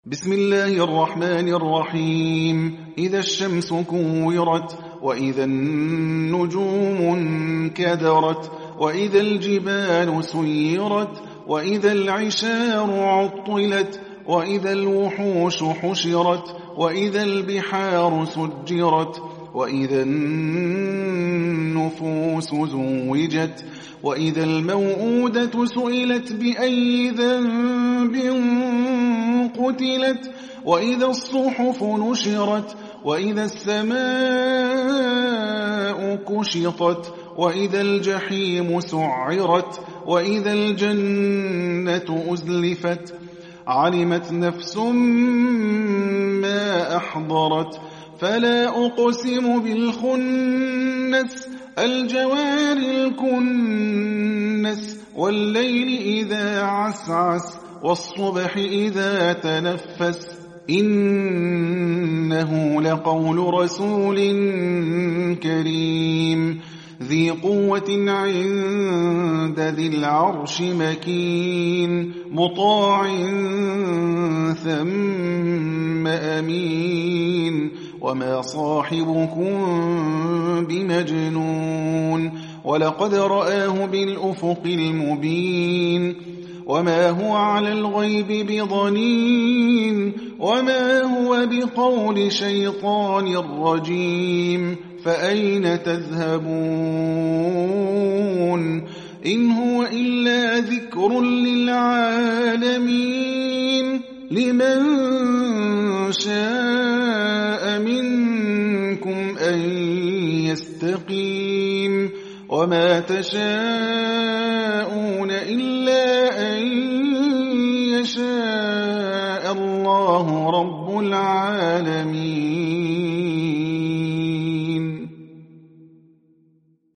بسم الله الرحمن الرحيم. إذا الشمس كورت، وإذا النجوم انكدرت، وإذا الجبال سيرت، وإذا العشار عطلت، وإذا الوحوش حشرت، وإذا البحار سجرت، وإذا النفوس زوجت، وإذا الموءودة سئلت بأي ذنب قتلت، وإذا الصحف نشرت، وإذا السماء كشطت، وإذا الجحيم سعرت، وإذا الجنة أزلفت. علمت نفس ما أحضرت. فلا أقسم بالخنس، الجوار الكنس، والليل إذا عسعس، والصبح إذا تنفس. إنه لقول رسول كريم ذي قوة عند ذي العرش مكين مطاع ثم أمين. وما صاحبكم بمجنون، ولقد رآه بالأفق المبين. وما هو على الغيب بضنين، وما هو بقول شيطان رجيم. فأين تذهبون؟ إن هو إلا ذكر للعالمين. لمن شاء منكم أن يستقيم. وما تشاءون إلا أن يشاء الله رب العالمين.